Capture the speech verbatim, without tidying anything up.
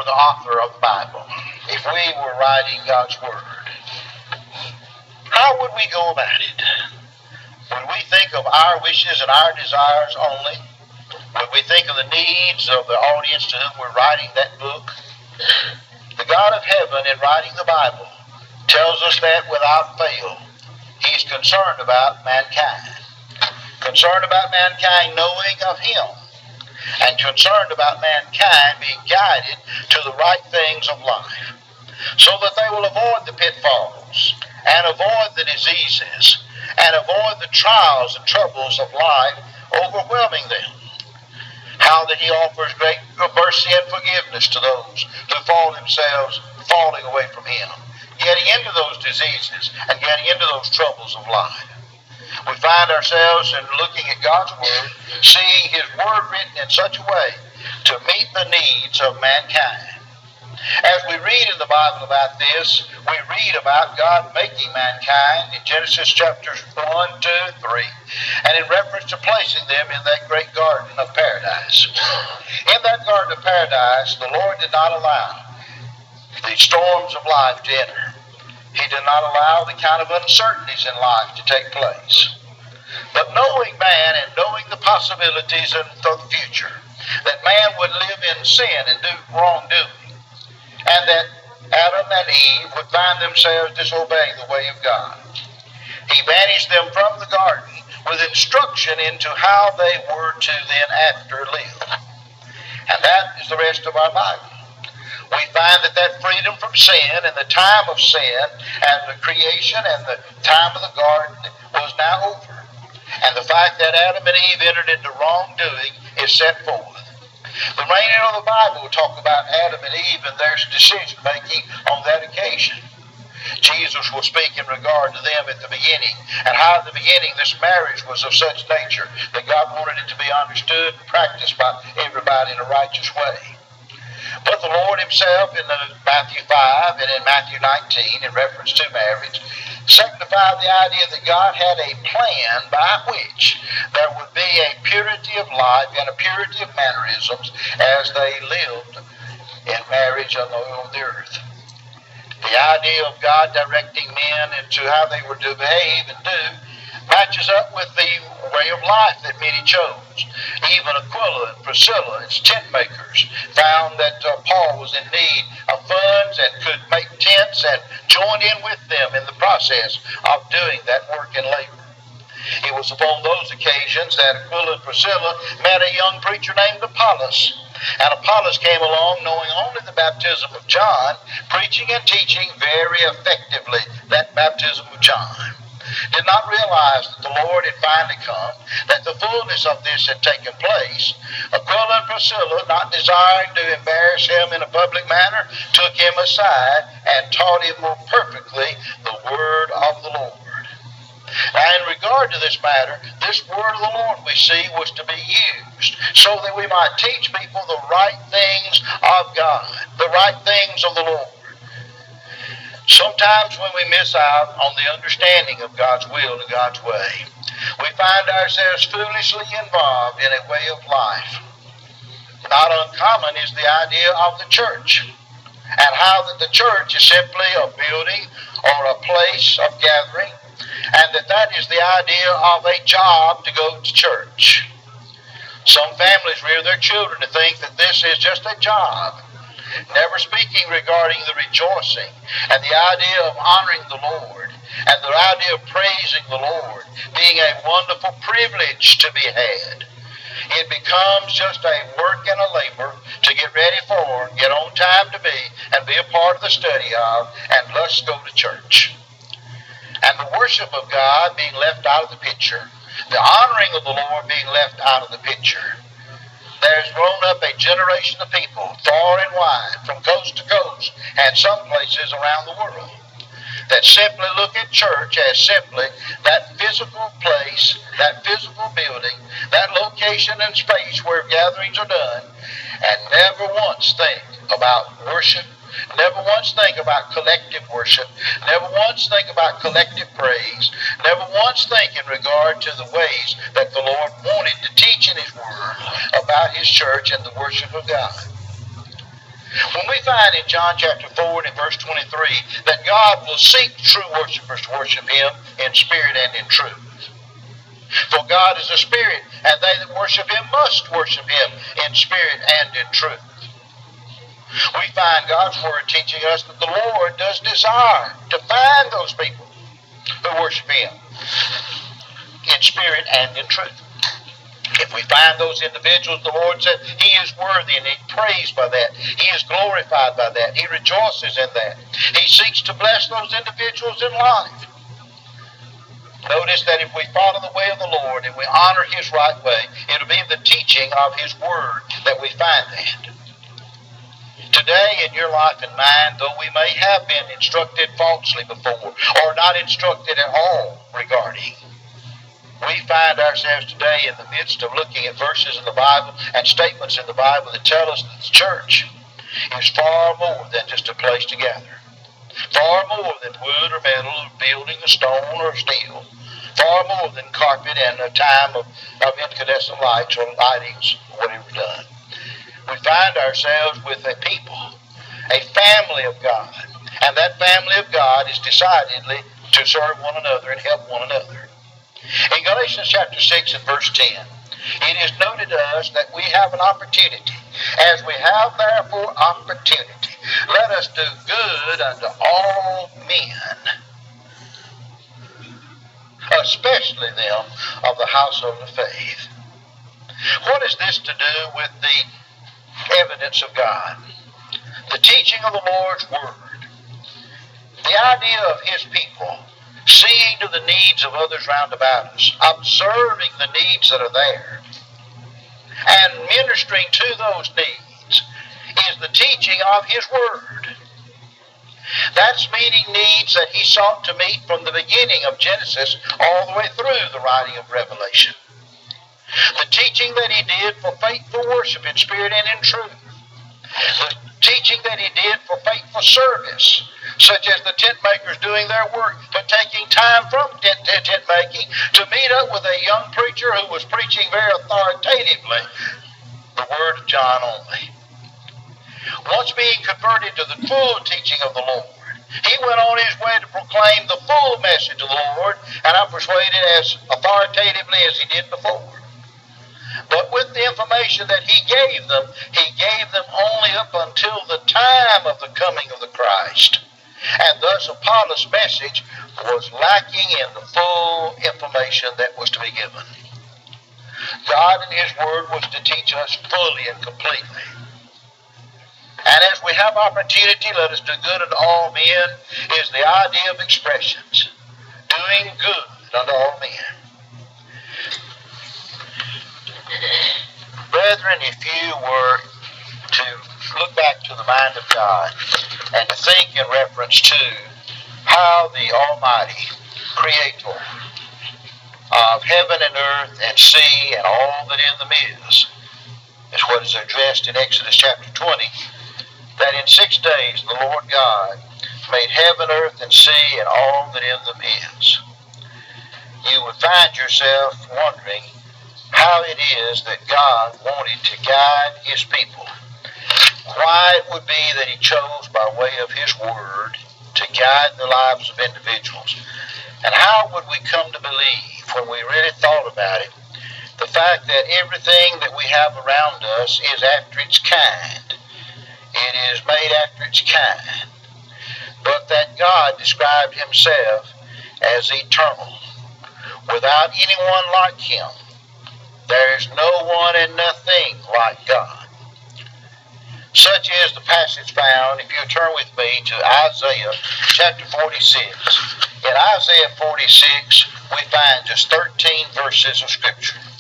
the author of the Bible, if we were writing God's Word, how would we go about it? Would we think of our wishes and our desires only? Would we think of the needs of the audience to whom we're writing that book? The God of heaven, in writing the Bible, tells us that without fail, He's concerned about mankind. Concerned about mankind knowing of Him, and concerned about mankind being guided to the right things of life, so that they will avoid the pitfalls, and avoid the diseases, and avoid the trials and troubles of life overwhelming them. How that He offers great mercy and forgiveness to those who fall themselves falling away from Him, getting into those diseases and getting into those troubles of life. We find ourselves in looking at God's Word, seeing His Word written in such a way to meet the needs of mankind. As we read in the Bible about this, we read about God making mankind in Genesis chapters one, two, three, and in reference to placing them in that great garden of paradise. In that garden of paradise, the Lord did not allow the storms of life to enter. He did not allow the kind of uncertainties in life to take place. But knowing man and knowing the possibilities of the future, that man would live in sin and do wrongdoing, and that Adam and Eve would find themselves disobeying the way of God, He banished them from the garden with instruction into how they were to then after live. And that is the rest of our Bible. We find that that freedom from sin and the time of sin and the creation and the time of the garden was now over. And the fact that Adam and Eve entered into wrongdoing is set forth. The remainder of the Bible will talk about Adam and Eve and their decision making on that occasion. Jesus will speak in regard to them at the beginning, and how at the beginning this marriage was of such nature that God wanted it to be understood and practiced by everybody in a righteous way. But the Lord Himself in the Matthew five and in Matthew nineteen, in reference to marriage, signified the idea that God had a plan by which there would be a purity of life and a purity of mannerisms as they lived in marriage on the, on the earth. The idea of God directing men into how they were to behave and do matches up with the way of life that many chose. Even Aquila and Priscilla, as tent makers, found that uh, Paul was in need of funds and could make tents and join in with them in the process of doing that work and labor. It was upon those occasions that Aquila and Priscilla met a young preacher named Apollos. And Apollos came along knowing only the baptism of John, preaching and teaching very effectively that baptism of John. Did not realize that the Lord had finally come, that the fullness of this had taken place. Aquila and Priscilla, not desiring to embarrass him in a public manner, took him aside and taught him more perfectly the word of the Lord. Now, in regard to this matter, this word of the Lord we see was to be used so that we might teach people the right things of God, the right things of the Lord. Sometimes when we miss out on the understanding of God's will and God's way, we find ourselves foolishly involved in a way of life. Not uncommon is the idea of the church, and how that the church is simply a building or a place of gathering, and that that is the idea of a job to go to church. Some families rear their children to think that this is just a job, never speaking regarding the rejoicing and the idea of honoring the Lord and the idea of praising the Lord being a wonderful privilege to be had. It becomes just a work and a labor to get ready for, get on time to be, and be a part of the study of, and let's go to church. And the worship of God being left out of the picture, the honoring of the Lord being left out of the picture. There's grown up a generation of people far and wide, from coast to coast, and some places around the world, that simply look at church as simply that physical place, that physical building, that location and space where gatherings are done, and never once think about worship, never once think about collective worship, never once think about collective praise, never once think in regard to the ways that the Lord wanted to teach in His Word about His church and the worship of God. When we find in John chapter four and in verse twenty-three that God will seek true worshipers to worship Him in spirit and in truth. For God is a spirit, and they that worship Him must worship Him in spirit and in truth. We find God's Word teaching us that the Lord does desire to find those people who worship Him in spirit and in truth. If we find those individuals, the Lord said He is worthy, and He's praised by that. He is glorified by that. He rejoices in that. He seeks to bless those individuals in life. Notice that if we follow the way of the Lord and we honor His right way, it'll be the teaching of His Word that we find that. Today in your life and mine, though we may have been instructed falsely before, or not instructed at all regarding, we find ourselves today in the midst of looking at verses in the Bible and statements in the Bible that tell us that the church is far more than just a place to gather. Far more than wood or metal or building or stone or steel. Far more than carpet and a time of, of incandescent lights or lightings or whatever done. We find ourselves with a people, a family of God. And that family of God is decidedly to serve one another and help one another. In Galatians chapter six and verse ten, it is noted to us that we have an opportunity. As we have therefore opportunity, let us do good unto all men, especially them of the household of faith. What is this to do with the evidence of God? The teaching of the Lord's Word. The idea of His people seeing to the needs of others round about us, observing the needs that are there, and ministering to those needs is the teaching of His Word. That's meeting needs that He sought to meet from the beginning of Genesis all the way through the writing of Revelation. The teaching that He did for faithful worship in spirit and in truth. The teaching that He did for faithful service, such as the tent makers doing their work, but taking time from tent, tent making to meet up with a young preacher who was preaching very authoritatively the Word of John only. Once being converted to the full teaching of the Lord, he went on his way to proclaim the full message of the Lord, and I'm persuaded as authoritatively as he did before. But with the information that he gave them, he gave them only up until the time of the coming of the Christ. And thus Apollos' message was lacking in the full information that was to be given. God in His Word was to teach us fully and completely. And as we have opportunity, let us do good unto all men, is the idea of expressions. Doing good unto all men. Brethren, if you were to look back to the mind of God and to think in reference to how the Almighty Creator of heaven and earth and sea and all that in them is, is what is addressed in Exodus chapter twenty, that in six days the Lord God made heaven, earth, and sea and all that in them is. You would find yourself wondering how it is that God wanted to guide His people. Why it would be that He chose by way of His Word to guide the lives of individuals. And how would we come to believe, when we really thought about it, the fact that everything that we have around us is after its kind. It is made after its kind. But that God described Himself as eternal, without anyone like Him. There is no one and nothing like God. Such is the passage found, if you turn with me to Isaiah chapter forty-six. In Isaiah forty-six, we find just thirteen verses of Scripture.